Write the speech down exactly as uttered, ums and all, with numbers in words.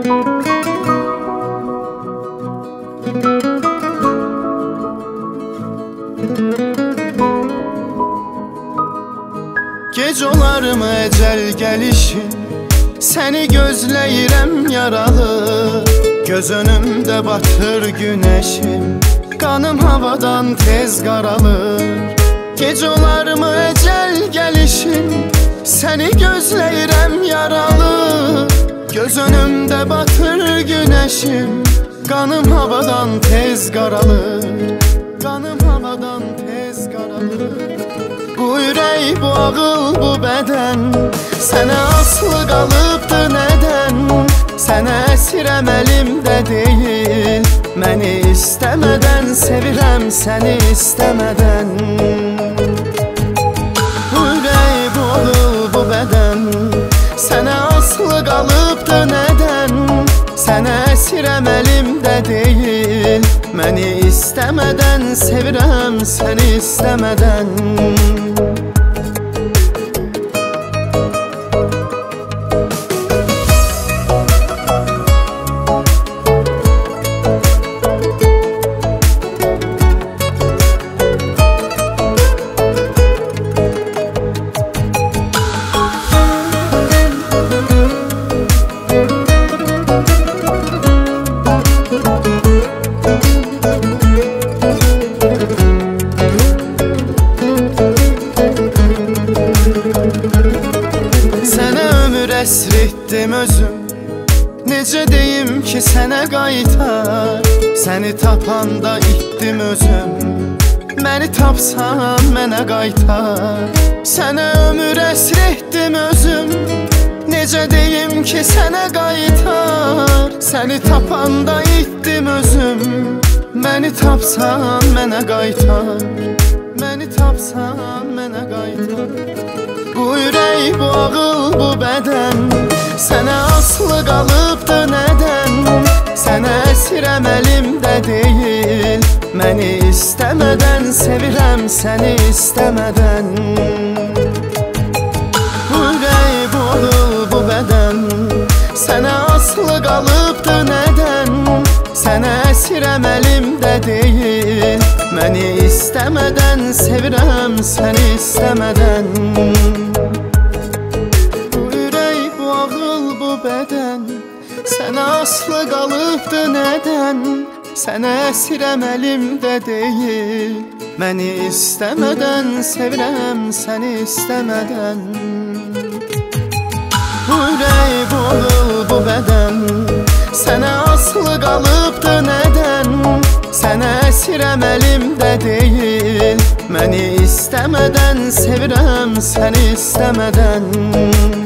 Gec olarmı ecel gəlişin, səni gözləyirəm yaralı. Göz önümdə batır günəşim, qanım havadan tez qaralır. Gec olarmı ecel gəlişin, səni gözləyirəm yaralı. Göz önümdə batır günəşim, qanım havadan tez qaralır. Qanım havadan tez qaralır. Bu ürək, bu ağıl, bu bədən sənə asılı qalıbdı nədən? Sənə əsirəm əlimdə deyil, məni istəmədən sevirəm səni istəmədən. Bu ürək, bu ağıl, bu bədən sənə asılı qalıbdı nədən? Sənə əsirəm əlimdə deyil, məni istəmədən sevirəm səni istəmədən. Əsr etdim özüm, necə deyim ki sənə qaytar? Səni tapanda itdim özüm, məni tapsan mənə qaytar. Sənə ömür əsr etdim özüm, necə deyim ki sənə qaytar? Səni tapanda itdim özüm, məni tapsan mənə qaytar. Məni tapsan mənə qaytar. Bu ürək, bu ağıl, bu bədən sənə asılı qalıbdı nədən? Sənə əsirəm əlimdə deyil, məni istəmədən sevirəm səni istəmədən. Bu ürək, bu ağıl, bu bədən sənə asılı qalıbdı nədən? Sənə əsirəm əlimdə deyil, məni istəmədən sevirəm səni istəmədən. Bu ürək, bu ağıl, bu bədən sənə asılı qalıbdı nədən? Sənə əsirəm əlimdə deyil, məni istəmədən sevirəm səni istəmədən. Bu ürək, bu ağıl, bu bədən sənə asılı qalıbdı nədən? Sənə əsirəm əlimdə deyil, məni istəmədən sevirəm səni istəmədən.